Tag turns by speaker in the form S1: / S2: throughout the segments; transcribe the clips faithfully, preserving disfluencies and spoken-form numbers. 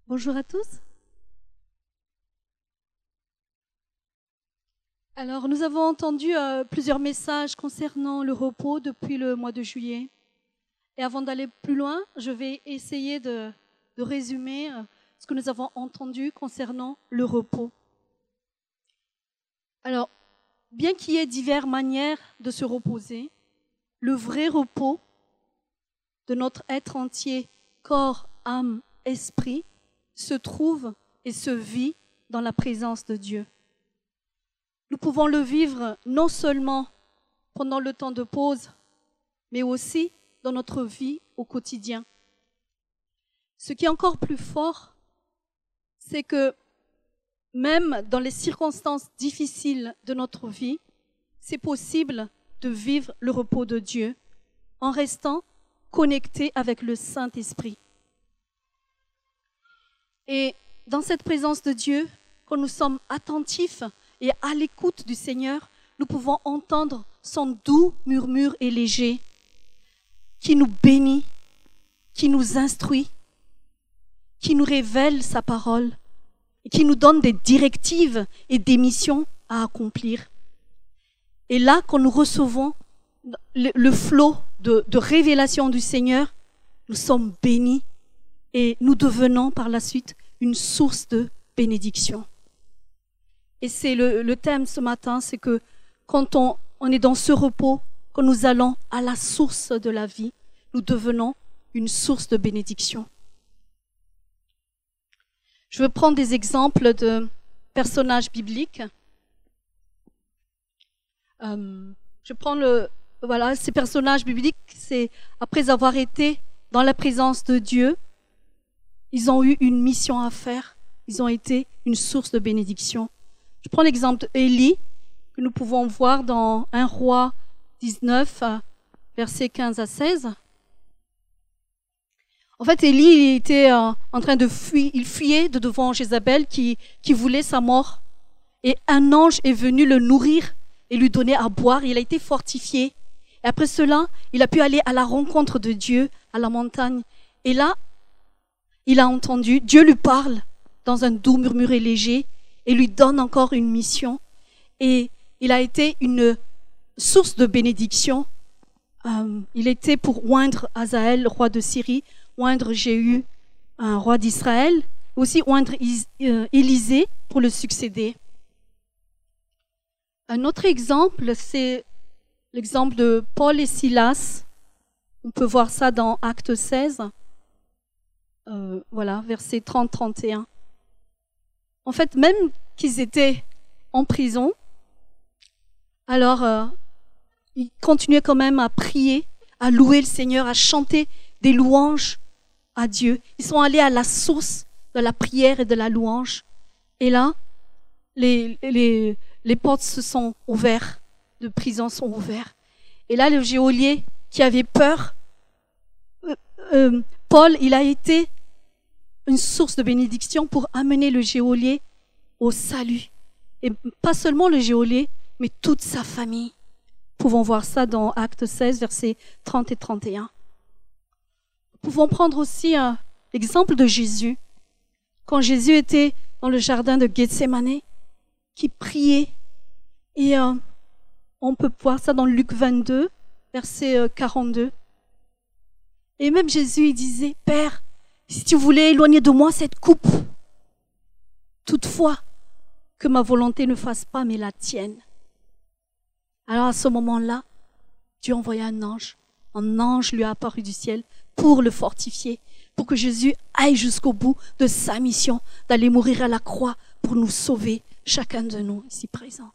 S1: Bonjour à tous. Alors, nous avons entendu euh, plusieurs messages concernant le repos depuis le mois de juillet. Et avant d'aller plus loin, je vais essayer de, de résumer euh, ce que nous avons entendu concernant le repos. Alors, bien qu'il y ait diverses manières de se reposer, le vrai repos de notre être entier, corps, âme, esprit, se trouve et se vit dans la présence de Dieu. Nous pouvons le vivre non seulement pendant le temps de pause, mais aussi dans notre vie au quotidien. Ce qui est encore plus fort, c'est que même dans les circonstances difficiles de notre vie, c'est possible de vivre le repos de Dieu en restant connecté avec le Saint-Esprit. Et dans cette présence de Dieu, quand nous sommes attentifs et à l'écoute du Seigneur, nous pouvons entendre son doux murmure et léger qui nous bénit, qui nous instruit, qui nous révèle sa parole et qui nous donne des directives et des missions à accomplir. Et là, quand nous recevons le, le flot de, de révélation du Seigneur, nous sommes bénis et nous devenons par la suite une source de bénédiction. Et c'est le, le thème ce matin, c'est que quand on, on est dans ce repos, quand nous allons à la source de la vie, nous devenons une source de bénédiction. Je veux prendre des exemples de personnages bibliques. Euh, je prends le, voilà, ces personnages bibliques, c'est après avoir été dans la présence de Dieu, ils ont eu une mission à faire, ils ont été une source de bénédiction. Je prends l'exemple d'Élie, que nous pouvons voir dans un roi dix-neuf, versets quinze à seize. En fait, Élie il était euh, en train de fuir, il fuyait de devant Jézabel qui, qui voulait sa mort. Et un ange est venu le nourrir et lui donner à boire. Il a été fortifié. Et après cela, il a pu aller à la rencontre de Dieu à la montagne. Et là, il a entendu, Dieu lui parle dans un doux murmure léger et lui donne encore une mission. Et il a été une source de bénédiction. Euh, il était pour oindre Hazaël, roi de Syrie, oindre Jéhu, un roi d'Israël, aussi oindre Élisée pour le succéder. Un autre exemple, c'est l'exemple de Paul et Silas. On peut voir ça dans Acte seize. Euh, voilà, versets trente à trente et un. En fait, même qu'ils étaient en prison, alors euh, ils continuaient quand même à prier, à louer le Seigneur, à chanter des louanges à Dieu. Ils sont allés à la source de la prière et de la louange. Et là, les, les, les portes se sont ouvertes, de prison sont ouvertes. Et là, le geôlier qui avait peur, euh, euh, Paul, il a été une source de bénédiction pour amener le geôlier au salut. Et pas seulement le geôlier, mais toute sa famille. Nous pouvons voir ça dans Acte seize, versets trente et trente et un. Nous pouvons prendre aussi euh, l'exemple de Jésus. Quand Jésus était dans le jardin de Gethsémane, qui priait. Et euh, on peut voir ça dans Luc vingt-deux, verset euh, quarante-deux. Et même Jésus, il disait, « Père, si tu voulais éloigner de moi cette coupe, toutefois, que ma volonté ne fasse pas, mais la tienne. » Alors à ce moment-là, Dieu envoya un ange. Un ange lui a apparu du ciel pour le fortifier, pour que Jésus aille jusqu'au bout de sa mission, d'aller mourir à la croix pour nous sauver, chacun de nous ici présents.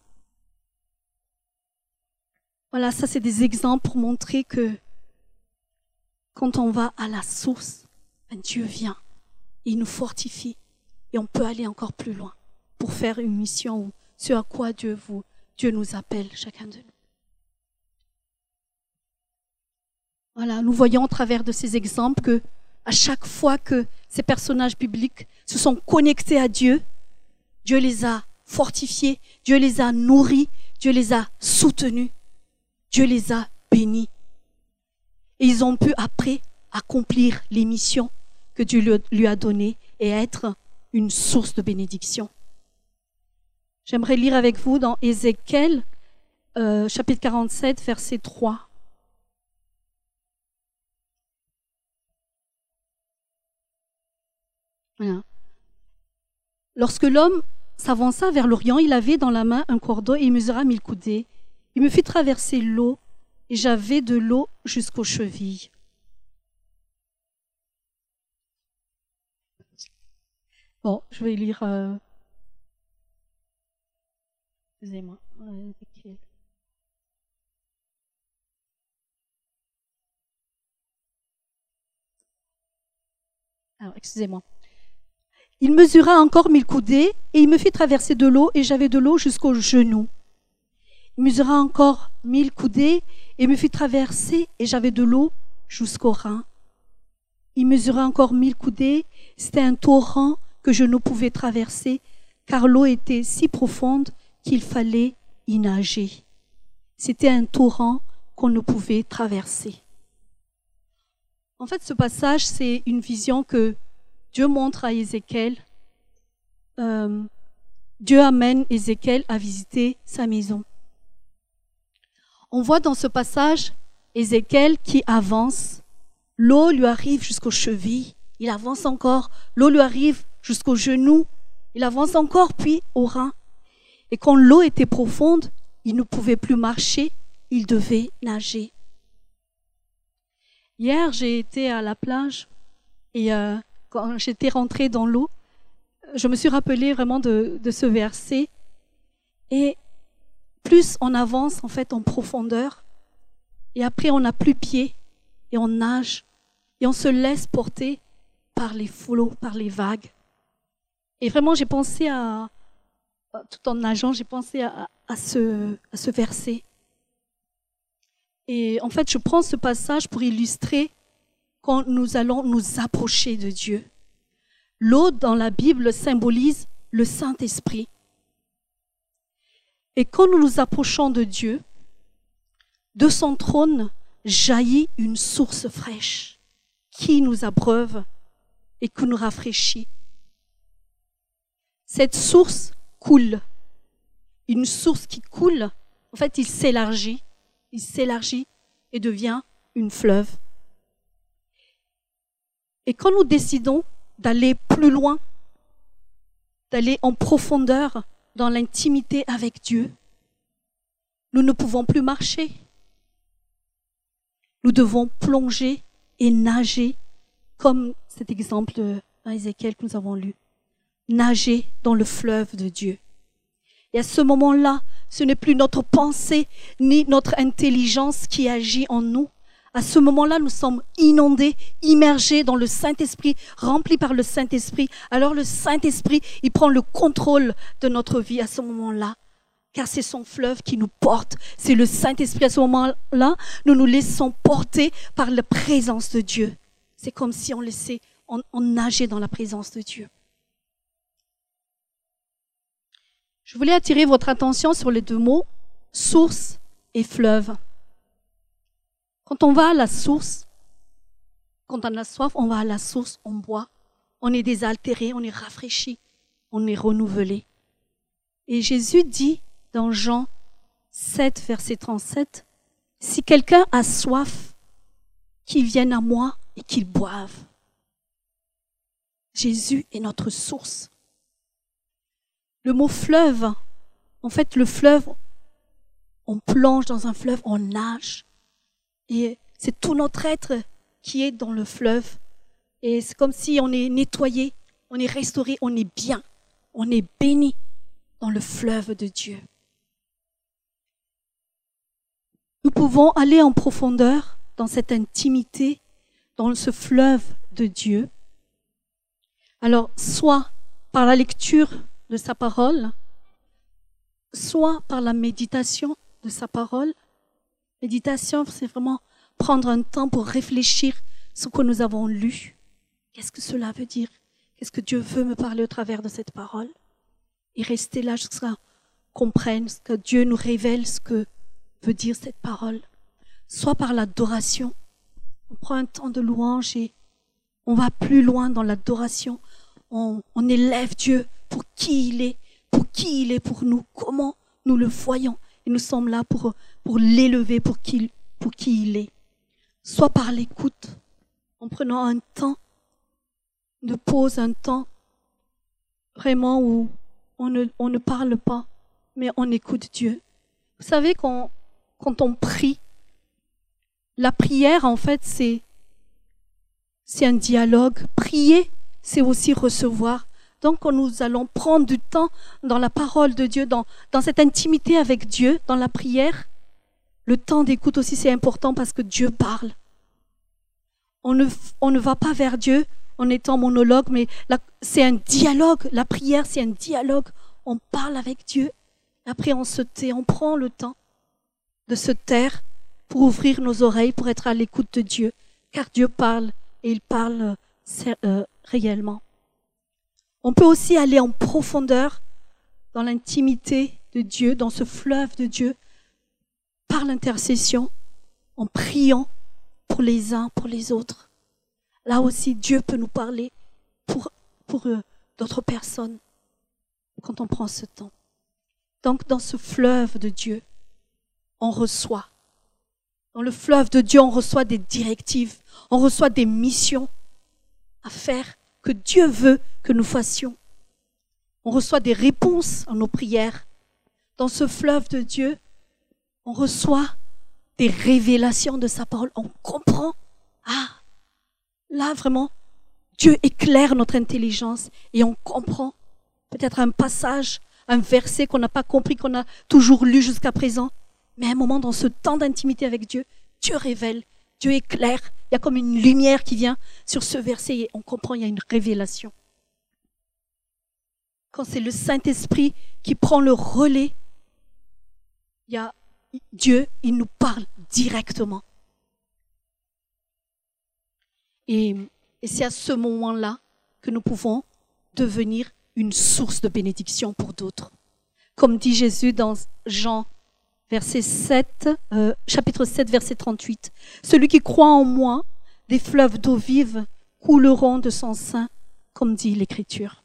S1: Voilà, ça c'est des exemples pour montrer que quand on va à la source, Dieu vient, il nous fortifie et on peut aller encore plus loin pour faire une mission ou ce à quoi Dieu, vous, Dieu nous appelle, chacun de nous. Voilà, nous voyons à travers de ces exemples que à chaque fois que ces personnages bibliques se sont connectés à Dieu, Dieu les a fortifiés, Dieu les a nourris, Dieu les a soutenus, Dieu les a bénis. Et ils ont pu après accomplir les missions que Dieu lui a donné et être une source de bénédiction. J'aimerais lire avec vous dans Ézéchiel, euh, chapitre quarante-sept, verset trois. Voilà. Lorsque l'homme s'avança vers l'Orient, il avait dans la main un cordeau et il mesura mille coudées. Il me fit traverser l'eau et j'avais de l'eau jusqu'aux chevilles. Bon, je vais lire. Euh... Excusez-moi. Alors, excusez-moi. Il mesura encore mille coudées et il me fit traverser de l'eau et j'avais de l'eau jusqu'aux genoux. Il mesura encore mille coudées et me fit traverser et j'avais de l'eau jusqu'aux reins. Il mesura encore mille coudées, c'était un torrent que je ne pouvais traverser car l'eau était si profonde qu'il fallait y nager. C'était un torrent qu'on ne pouvait traverser. En fait, ce passage, c'est une vision que Dieu montre à Ézéchiel. Euh, Dieu amène Ézéchiel à visiter sa maison. On voit dans ce passage Ézéchiel qui avance. L'eau lui arrive jusqu'aux chevilles. Il avance encore. L'eau lui arrive jusqu'aux genoux. Il avance encore, puis aux reins. Et quand l'eau était profonde, il ne pouvait plus marcher. Il devait nager. Hier, j'ai été à la plage et euh, quand j'étais rentrée dans l'eau, je me suis rappelée vraiment de, de ce verset. Et plus on avance en fait en profondeur, et après on n'a plus pied, et on nage, et on se laisse porter par les flots, par les vagues. Et vraiment, j'ai pensé à, tout en nageant, j'ai pensé à, à, ce, à ce verset. Et en fait, je prends ce passage pour illustrer quand nous allons nous approcher de Dieu. L'eau dans la Bible symbolise le Saint-Esprit. Et quand nous nous approchons de Dieu, de son trône jaillit une source fraîche qui nous abreuve et qui nous rafraîchit. Cette source coule. Une source qui coule, en fait, il s'élargit. Il s'élargit et devient une fleuve. Et quand nous décidons d'aller plus loin, d'aller en profondeur dans l'intimité avec Dieu, nous ne pouvons plus marcher. Nous devons plonger et nager, comme cet exemple d'Ézéchiel que nous avons lu. Nager dans le fleuve de Dieu. Et à ce moment-là, ce n'est plus notre pensée ni notre intelligence qui agit en nous. À ce moment-là, nous sommes inondés, immergés dans le Saint-Esprit, remplis par le Saint-Esprit. Alors le Saint-Esprit, il prend le contrôle de notre vie à ce moment-là. Car c'est son fleuve qui nous porte. C'est le Saint-Esprit. À ce moment-là, nous nous laissons porter par la présence de Dieu. C'est comme si on laissait, on, on nageait dans la présence de Dieu. Je voulais attirer votre attention sur les deux mots, source et fleuve. Quand on va à la source, quand on a soif, on va à la source, on boit, on est désaltéré, on est rafraîchi, on est renouvelé. Et Jésus dit dans Jean sept, verset trente-sept, « Si quelqu'un a soif, qu'il vienne à moi et qu'il boive. » Jésus est notre source. Le mot fleuve, en fait, le fleuve, on plonge dans un fleuve, on nage. Et c'est tout notre être qui est dans le fleuve. Et c'est comme si on est nettoyé, on est restauré, on est bien, on est béni dans le fleuve de Dieu. Nous pouvons aller en profondeur dans cette intimité, dans ce fleuve de Dieu. Alors, soit par la lecture de sa parole, soit par la méditation de sa parole. Méditation, c'est vraiment prendre un temps pour réfléchir ce que nous avons lu. Qu'est-ce que cela veut dire? Qu'est-ce que Dieu veut me parler au travers de cette parole? Et rester là jusqu'à qu'on comprenne, que Dieu nous révèle ce que veut dire cette parole. Soit par l'adoration. On prend un temps de louange et On va plus loin dans l'adoration. On, on élève Dieu pour qui il est, pour qui il est pour nous, comment nous le voyons. Et nous sommes là pour, pour l'élever, pour qui, pour qui il est. Soit par l'écoute, en prenant un temps de pause, un temps vraiment où on ne, on ne parle pas, mais on écoute Dieu. Vous savez, quand, quand on prie, la prière, en fait, c'est, c'est un dialogue. Prier, c'est aussi recevoir. Donc, quand nous allons prendre du temps dans la parole de Dieu, dans, dans cette intimité avec Dieu, dans la prière, le temps d'écoute aussi, c'est important parce que Dieu parle. On ne, on ne va pas vers Dieu en étant monologue, mais la, c'est un dialogue. La prière, c'est un dialogue. On parle avec Dieu. Après, on se tait, on prend le temps de se taire pour ouvrir nos oreilles, pour être à l'écoute de Dieu. Car Dieu parle, et il parle euh, réellement. On peut aussi aller en profondeur dans l'intimité de Dieu, dans ce fleuve de Dieu, par l'intercession, en priant pour les uns, pour les autres. Là aussi, Dieu peut nous parler pour, pour euh, d'autres personnes quand on prend ce temps. Donc, dans ce fleuve de Dieu, on reçoit. Dans le fleuve de Dieu, on reçoit des directives, on reçoit des missions à faire que Dieu veut que nous fassions. On reçoit des réponses à nos prières. Dans ce fleuve de Dieu, on reçoit des révélations de sa parole. On comprend. Ah, là vraiment, Dieu éclaire notre intelligence et on comprend peut-être un passage, un verset qu'on n'a pas compris, qu'on a toujours lu jusqu'à présent. Mais à un moment, dans ce temps d'intimité avec Dieu, Dieu révèle, Dieu éclaire. Il y a comme une lumière qui vient sur ce verset et on comprend, il y a une révélation. Quand c'est le Saint-Esprit qui prend le relais, il y a Dieu, il nous parle directement. Et, et c'est à ce moment-là que nous pouvons devenir une source de bénédiction pour d'autres. Comme dit Jésus dans Jean verset sept, euh, chapitre sept, verset trente-huit. Celui qui croit en moi, des fleuves d'eau vive couleront de son sein, comme dit l'Écriture.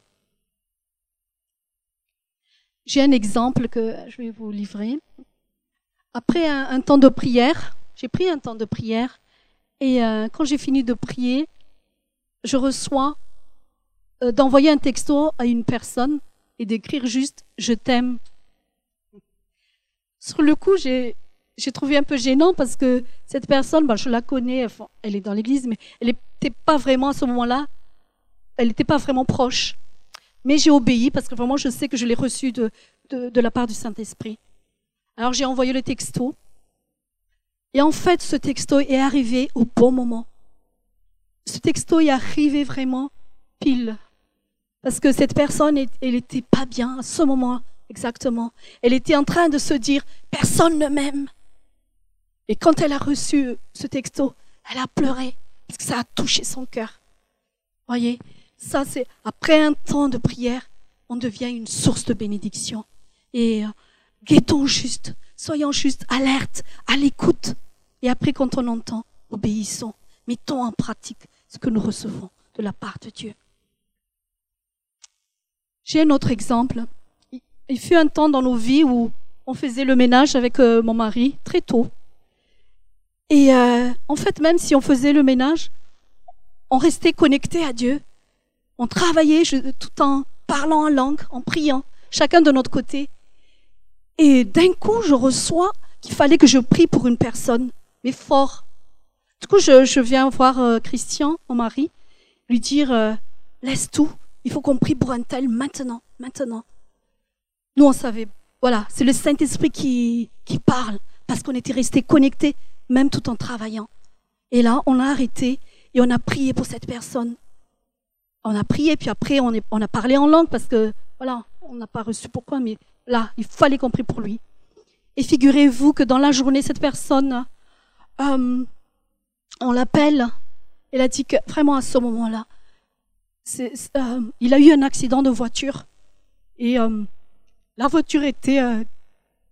S1: J'ai un exemple que je vais vous livrer. Après un, un temps de prière, j'ai pris un temps de prière et euh, quand j'ai fini de prier, je reçois euh, d'envoyer un texto à une personne et d'écrire juste « Je t'aime ». Sur le coup, j'ai, j'ai trouvé un peu gênant parce que cette personne, ben, je la connais, enfin, elle est dans l'église, mais elle n'était pas vraiment à ce moment-là, elle n'était pas vraiment proche. Mais j'ai obéi parce que vraiment, je sais que je l'ai reçu de, de, de la part du Saint-Esprit. Alors, j'ai envoyé le texto. Et en fait, ce texto est arrivé au bon moment. Ce texto est arrivé vraiment pile. Parce que cette personne, elle n'était pas bien à ce moment exactement. Elle était en train de se dire « Personne ne m'aime ». Et quand elle a reçu ce texto, elle a pleuré parce que ça a touché son cœur. Voyez, ça c'est après un temps de prière, on devient une source de bénédiction. Et euh, guettons juste, soyons juste alertes, à l'écoute. Et après, quand on entend, obéissons. Mettons en pratique ce que nous recevons de la part de Dieu. J'ai un autre exemple. Il fut un temps dans nos vies où on faisait le ménage avec euh, mon mari très tôt. Et euh, en fait, même si on faisait le ménage, on restait connecté à Dieu. On travaillait je, tout en parlant en langue, en priant, chacun de notre côté. Et d'un coup, je reçois qu'il fallait que je prie pour une personne, mais fort. Du coup, je, je viens voir euh, Christian, mon mari, lui dire euh, « Laisse tout, il faut qu'on prie pour un tel maintenant, maintenant. » Nous, on savait, voilà, c'est le Saint-Esprit qui, qui parle, parce qu'on était restés connectés, même tout en travaillant. Et là, on a arrêté et on a prié pour cette personne. On a prié, puis après, on, est, on a parlé en langue, parce que, voilà, on n'a pas reçu pourquoi, mais là, il fallait qu'on prie pour lui. Et figurez-vous que dans la journée, cette personne, euh, on l'appelle, elle a dit que, vraiment à ce moment-là, c'est, euh, il a eu un accident de voiture, et... Euh, La voiture était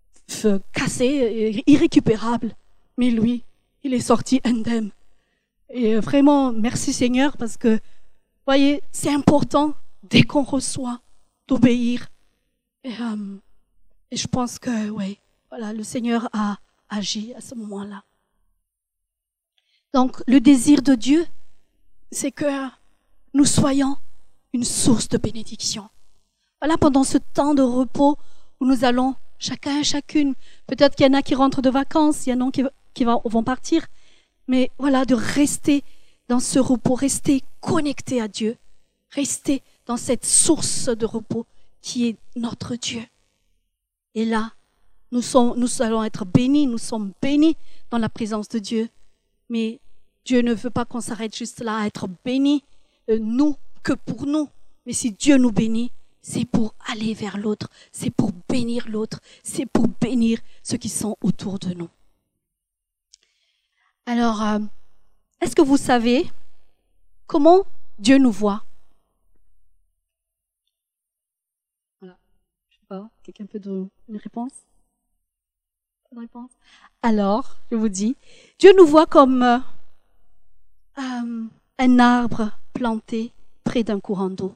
S1: euh, cassée, irrécupérable. Mais lui, il est sorti indemne. Et vraiment, merci Seigneur, parce que, voyez, c'est important, dès qu'on reçoit, d'obéir. Et, euh, et je pense que, oui, voilà, le Seigneur a agi à ce moment-là. Donc, le désir de Dieu, c'est que nous soyons une source de bénédiction. Voilà, pendant ce temps de repos où nous allons, chacun et chacune, peut-être qu'il y en a qui rentrent de vacances, il y en a qui, qui vont partir, mais voilà, de rester dans ce repos, rester connecté à Dieu, rester dans cette source de repos qui est notre Dieu. Et là, nous, sommes, nous allons être bénis, nous sommes bénis dans la présence de Dieu, mais Dieu ne veut pas qu'on s'arrête juste là à être bénis, euh, nous, que pour nous. Mais si Dieu nous bénit, c'est pour aller vers l'autre, c'est pour bénir l'autre, c'est pour bénir ceux qui sont autour de nous. Alors, euh, est-ce que vous savez comment Dieu nous voit? Voilà. Je sais pas, quelqu'un peut donner une réponse? Une réponse? Alors, je vous dis, Dieu nous voit comme euh, euh, un arbre planté près d'un courant d'eau.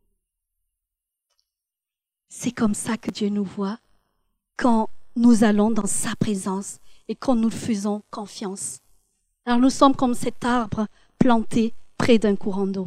S1: C'est comme ça que Dieu nous voit quand nous allons dans sa présence et quand nous faisons confiance. Alors nous sommes comme cet arbre planté près d'un courant d'eau.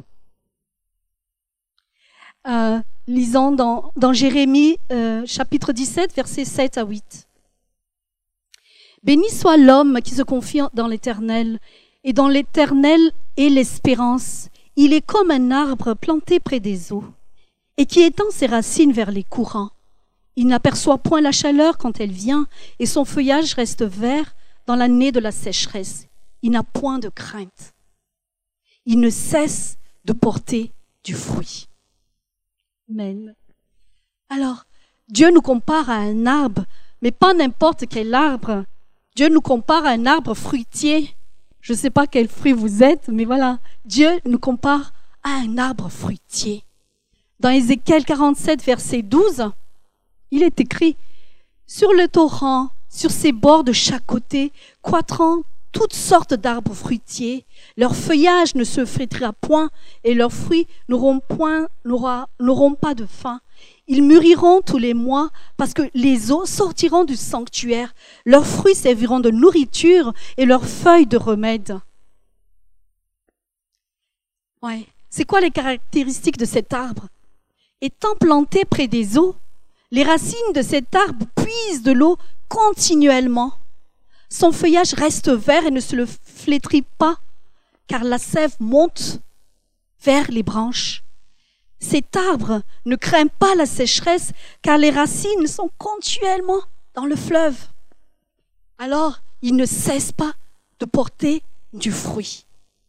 S1: Euh, lisons dans, dans Jérémie euh, chapitre dix-sept, versets sept à huit. Béni soit l'homme qui se confie dans l'Éternel, et dans l'Éternel est l'espérance. Il est comme un arbre planté près des eaux, et qui étend ses racines vers les courants. Il n'aperçoit point la chaleur quand elle vient, et son feuillage reste vert dans l'année de la sécheresse. Il n'a point de crainte. Il ne cesse de porter du fruit. Amen. Alors, Dieu nous compare à un arbre, mais pas n'importe quel arbre. Dieu nous compare à un arbre fruitier. Je ne sais pas quel fruit vous êtes, mais voilà. Dieu nous compare à un arbre fruitier. Dans Ézéchiel quarante-sept, verset douze, il est écrit « Sur le torrent, sur ses bords de chaque côté, croîtront toutes sortes d'arbres fruitiers. Leur feuillage ne se flétrira point et leurs fruits n'auront point, n'aura, n'auront pas de fin. Ils mûriront tous les mois parce que les eaux sortiront du sanctuaire. Leurs fruits serviront de nourriture et leurs feuilles de remède. » Ouais. C'est quoi les caractéristiques de cet arbre? Étant planté près des eaux, les racines de cet arbre puisent de l'eau continuellement. Son feuillage reste vert et ne se le flétrit pas, car la sève monte vers les branches. Cet arbre ne craint pas la sécheresse, car les racines sont continuellement dans le fleuve. Alors, il ne cesse pas de porter du fruit.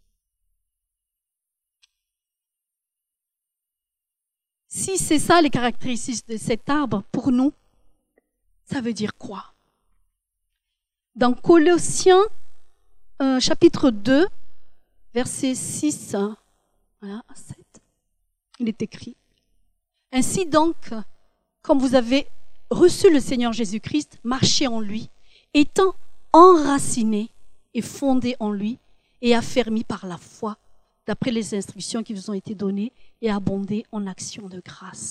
S1: Si c'est ça les caractéristiques de cet arbre, pour nous, ça veut dire quoi? Dans Colossiens euh, chapitre deux, verset six voilà, à sept, il est écrit « Ainsi donc, comme vous avez reçu le Seigneur Jésus-Christ, marchez en lui, étant enracinés et fondés en lui et affermis par la foi, d'après les instructions qui vous ont été données, et abonder en actions de grâce. »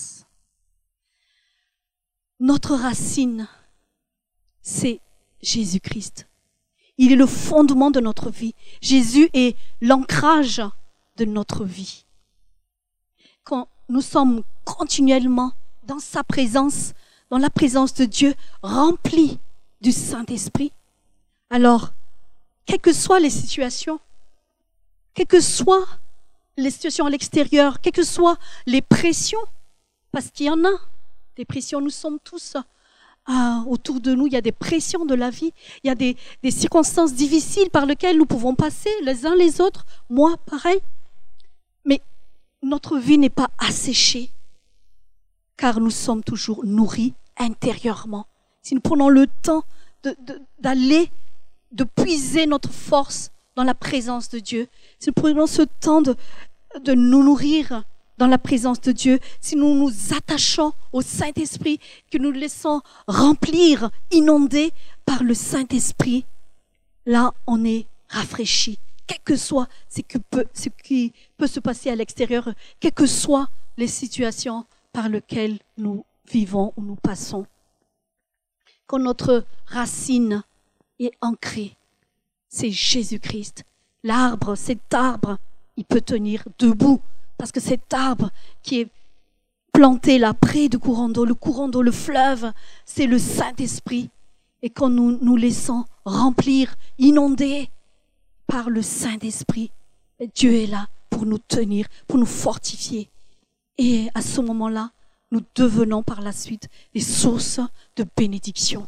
S1: Notre racine, c'est Jésus-Christ. Il est le fondement de notre vie. Jésus est l'ancrage de notre vie. Quand nous sommes continuellement dans sa présence, dans la présence de Dieu, remplis du Saint-Esprit, alors, quelles que soient les situations, quelles que soient les situations à l'extérieur, quelles que soient les pressions, parce qu'il y en a des pressions, nous sommes tous euh, autour de nous, il y a des pressions de la vie, il y a des, des circonstances difficiles par lesquelles nous pouvons passer les uns les autres, moi pareil, mais notre vie n'est pas asséchée, car nous sommes toujours nourris intérieurement. Si nous prenons le temps de, de, d'aller, de puiser notre force dans la présence de Dieu, si nous prenons ce temps de, de nous nourrir dans la présence de Dieu, si nous nous attachons au Saint-Esprit, que nous le laissons remplir, inonder par le Saint-Esprit, là on est rafraîchi, quel que soit ce qui peut, ce qui peut se passer à l'extérieur, quelles que soient les situations par lesquelles nous vivons ou nous passons. Quand notre racine est ancrée, c'est Jésus-Christ. L'arbre, cet arbre, il peut tenir debout parce que cet arbre qui est planté là près du courant d'eau, le courant d'eau, le fleuve, c'est le Saint-Esprit. Et quand nous nous laissons remplir, inonder par le Saint-Esprit, Dieu est là pour nous tenir, pour nous fortifier. Et à ce moment-là, nous devenons par la suite des sources de bénédiction.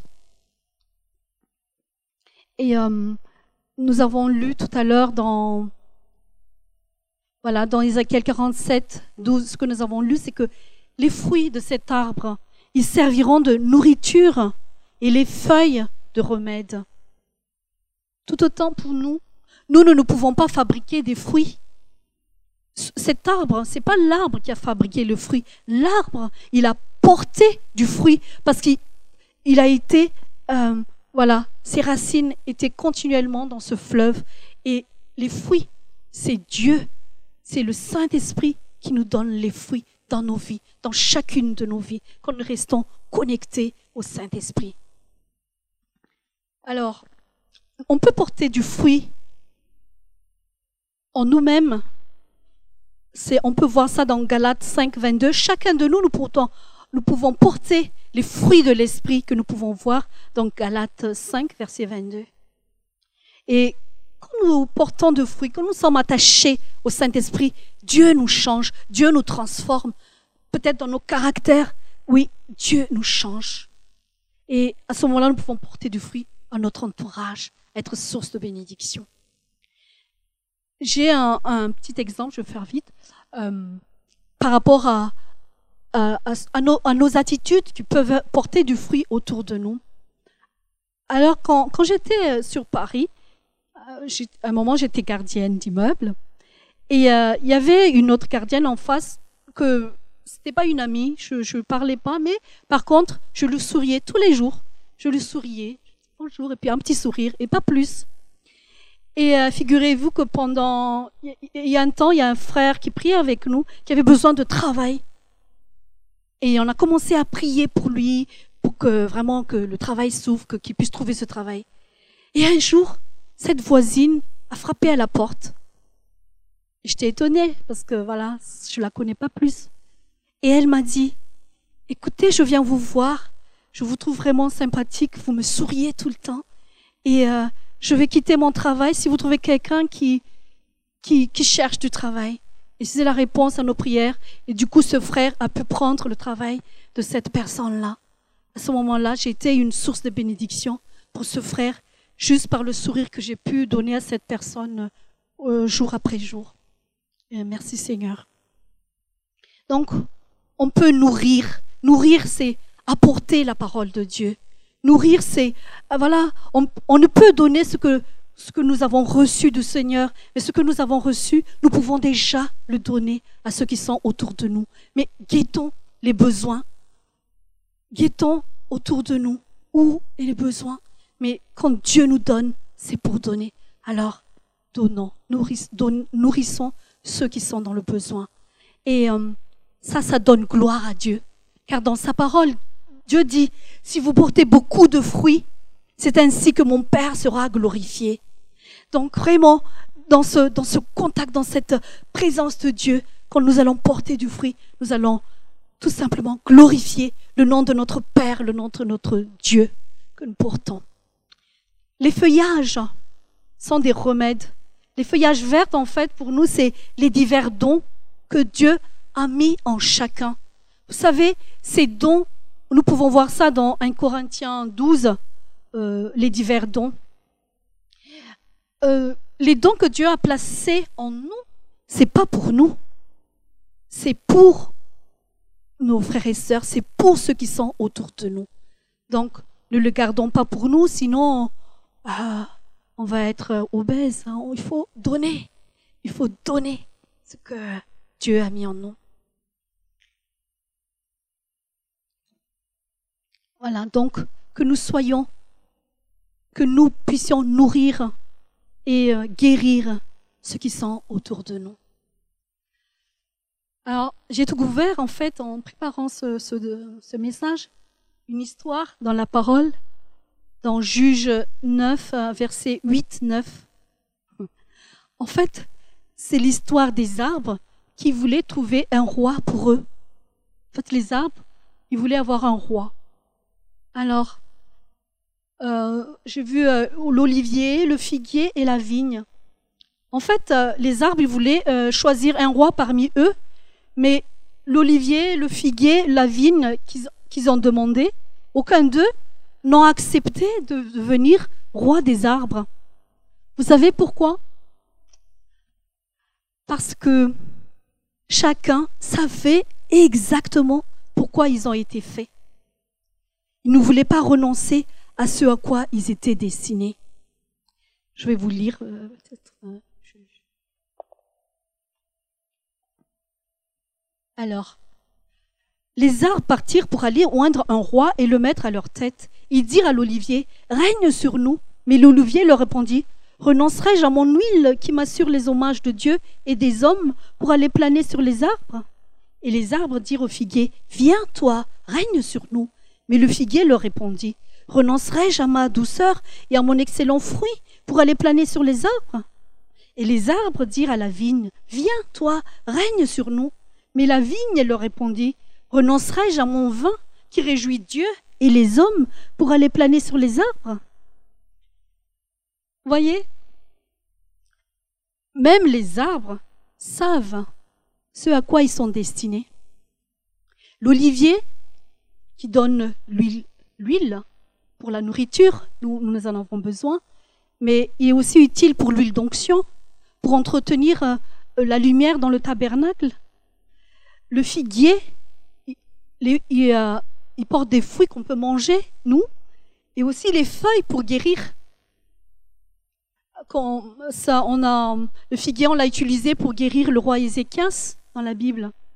S1: Et euh, nous avons lu tout à l'heure dans, voilà, dans Ézéchiel quarante-sept, douze, ce que nous avons lu, c'est que les fruits de cet arbre, ils serviront de nourriture et les feuilles de remède. Tout autant pour nous, nous ne, ne pouvons pas fabriquer des fruits. Cet arbre, ce n'est pas l'arbre qui a fabriqué le fruit. L'arbre, il a porté du fruit parce qu'il il a été, euh, voilà, ses racines étaient continuellement dans ce fleuve. Et les fruits, c'est Dieu, c'est le Saint-Esprit qui nous donne les fruits dans nos vies, dans chacune de nos vies, quand nous restons connectés au Saint-Esprit. Alors, on peut porter du fruit en nous-mêmes. C'est, on peut voir ça dans Galates cinq, vingt-deux. Chacun de nous, nous, portons, nous pouvons porter les fruits de l'Esprit que nous pouvons voir dans Galates cinq, verset vingt-deux. Et quand nous portons de fruits, quand nous sommes attachés au Saint-Esprit, Dieu nous change, Dieu nous transforme. Peut-être dans nos caractères, oui, Dieu nous change. Et à ce moment-là, nous pouvons porter du fruit à notre entourage, être source de bénédiction. J'ai un, un petit exemple, je vais faire vite, euh, par rapport à, à, à, nos, à nos attitudes qui peuvent porter du fruit autour de nous. Alors, quand, quand j'étais sur Paris, euh, à un moment, j'étais gardienne d'immeuble, et euh, il y avait une autre gardienne en face que c'était pas une amie, je ne parlais pas, mais par contre, je lui souriais tous les jours. Je lui souriais, bonjour, et puis un petit sourire, et pas plus. Et euh, figurez-vous que pendant, il y a un temps, il y a un frère qui priait avec nous, qui avait besoin de travail. Et on a commencé à prier pour lui, pour que vraiment que le travail s'ouvre, que, qu'il puisse trouver ce travail. Et un jour, cette voisine a frappé à la porte. J'étais étonnée, parce que voilà, je la connais pas plus. Et elle m'a dit, écoutez, je viens vous voir, je vous trouve vraiment sympathique, vous me souriez tout le temps. Et euh, je vais quitter mon travail si vous trouvez quelqu'un qui, qui, qui cherche du travail. Et c'est la réponse à nos prières. Et du coup, ce frère a pu prendre le travail de cette personne-là. À ce moment-là, j'ai été une source de bénédiction pour ce frère, juste par le sourire que j'ai pu donner à cette personne euh, jour après jour. Et merci Seigneur. Donc, on peut nourrir. Nourrir, c'est apporter la parole de Dieu. Nourrir, c'est, voilà, on, on ne peut donner ce que, ce que nous avons reçu du Seigneur, mais ce que nous avons reçu, nous pouvons déjà le donner à ceux qui sont autour de nous. Mais guettons les besoins. Guettons autour de nous où est les besoins. Mais quand Dieu nous donne, c'est pour donner. Alors, donnons, nourriss, don, nourrissons ceux qui sont dans le besoin. Et euh, ça, ça donne gloire à Dieu. Car dans sa parole, Dieu dit, si vous portez beaucoup de fruits, c'est ainsi que mon Père sera glorifié. Donc vraiment, dans ce, dans ce contact, dans cette présence de Dieu, quand nous allons porter du fruit, nous allons tout simplement glorifier le nom de notre Père, le nom de notre Dieu que nous portons. Les feuillages sont des remèdes. Les feuillages verts, en fait, pour nous, c'est les divers dons que Dieu a mis en chacun. Vous savez, ces dons, nous pouvons voir ça dans un Corinthiens douze, euh, les divers dons. Euh, les dons que Dieu a placés en nous, c'est pas pour nous, c'est pour nos frères et sœurs, c'est pour ceux qui sont autour de nous. Donc, ne le gardons pas pour nous, sinon ah, on va être obèse. Hein. Il faut donner, il faut donner ce que Dieu a mis en nous. Voilà, donc que nous soyons, que nous puissions nourrir et euh, guérir ceux qui sont autour de nous. Alors, j'ai découvert, en fait, en préparant ce, ce, ce message, une histoire dans la parole, dans Juge neuf, versets huit neuf. En fait, c'est l'histoire des arbres qui voulaient trouver un roi pour eux. En fait, les arbres, ils voulaient avoir un roi. Alors, euh, j'ai vu euh, l'olivier, le figuier et la vigne. En fait, euh, les arbres, ils voulaient euh, choisir un roi parmi eux, mais l'olivier, le figuier, la vigne qu'ils, qu'ils ont demandé, aucun d'eux n'ont accepté de devenir roi des arbres. Vous savez pourquoi? Parce que chacun savait exactement pourquoi ils ont été faits. Ils ne voulaient pas renoncer à ce à quoi ils étaient destinés. Je vais vous lire euh, peut-être. Euh, je... Alors, les arbres partirent pour aller oindre un roi et le mettre à leur tête. Ils dirent à l'olivier, « Règne sur nous !» Mais l'olivier leur répondit, « Renoncerai-je à mon huile qui m'assure les hommages de Dieu et des hommes pour aller planer sur les arbres ?» Et les arbres dirent au figuier, « Viens, toi, règne sur nous !» Mais le figuier leur répondit, « Renoncerai-je à ma douceur et à mon excellent fruit pour aller planer sur les arbres ?» Et les arbres dirent à la vigne, « Viens, toi, règne sur nous !» Mais la vigne leur répondit, « Renoncerai-je à mon vin qui réjouit Dieu et les hommes pour aller planer sur les arbres ?» Voyez, même les arbres savent ce à quoi ils sont destinés. L'olivier qui donne l'huile, l'huile pour la nourriture, nous, nous en avons besoin, mais il est aussi utile pour l'huile d'onction, pour entretenir euh, la lumière dans le tabernacle. Le figuier, il, il, il, euh, il porte des fruits qu'on peut manger, nous, et aussi les feuilles pour guérir. Quand ça, on a, le figuier, on l'a utilisé pour guérir le roi Ézéchias dans la Bible.